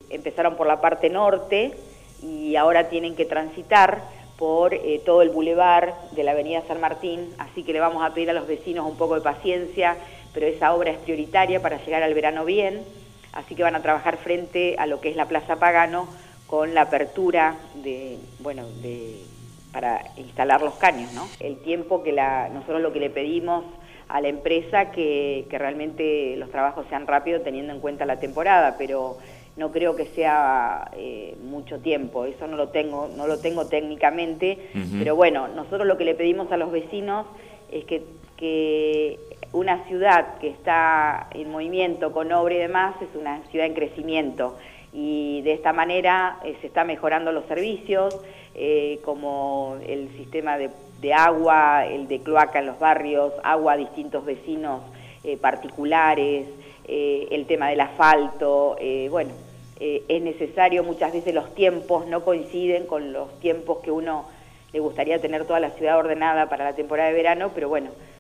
empezaron por la parte norte y ahora tienen que transitar por todo el bulevar de la avenida San Martín, así que le vamos a pedir a los vecinos un poco de paciencia, pero esa obra es prioritaria para llegar al verano bien, así que van a trabajar frente a lo que es la Plaza Pagano con la apertura para instalar los caños, ¿no? El tiempo que nosotros lo que le pedimos a la empresa que realmente los trabajos sean rápidos teniendo en cuenta la temporada, pero no creo que sea mucho tiempo, eso no lo tengo técnicamente, pero bueno, nosotros lo que le pedimos a los vecinos es que una ciudad que está en movimiento con obra y demás es una ciudad en crecimiento, y de esta manera se está mejorando los servicios, como el sistema de agua, el de cloaca en los barrios, agua a distintos vecinos particulares, el tema del asfalto, es necesario, muchas veces los tiempos no coinciden con los tiempos que uno le gustaría tener toda la ciudad ordenada para la temporada de verano, pero bueno,